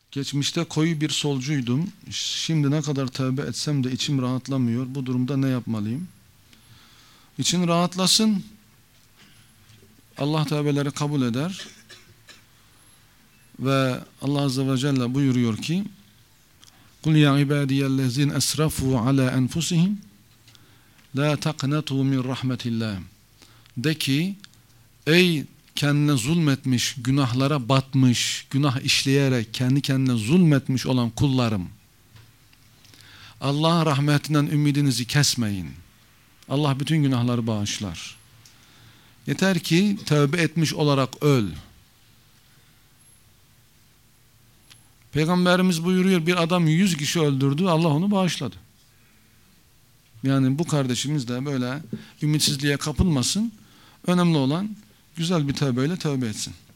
Geçmişte koyu bir solcuydum. Şimdi ne kadar tövbe etsem de içim rahatlamıyor. Bu durumda ne yapmalıyım? İçin rahatlasın. Allah tövbeleri kabul eder. Ve Allah Azze ve Celle buyuruyor ki: "Kul ya ibadiyellezine esrafu ala enfusihim la taqnatu min rahmetillah." De ki, ey kendine zulmetmiş, günahlara batmış, günah işleyerek kendi kendine zulmetmiş olan kullarım, Allah'ın rahmetinden ümidinizi kesmeyin. Allah bütün günahları bağışlar. Yeter ki tövbe etmiş olarak öl. Peygamberimiz buyuruyor, bir adam 100 kişi öldürdü, Allah onu bağışladı. Yani bu kardeşimiz de böyle ümitsizliğe kapılmasın. Önemli olan güzel bir tövbeyle tövbe etsin.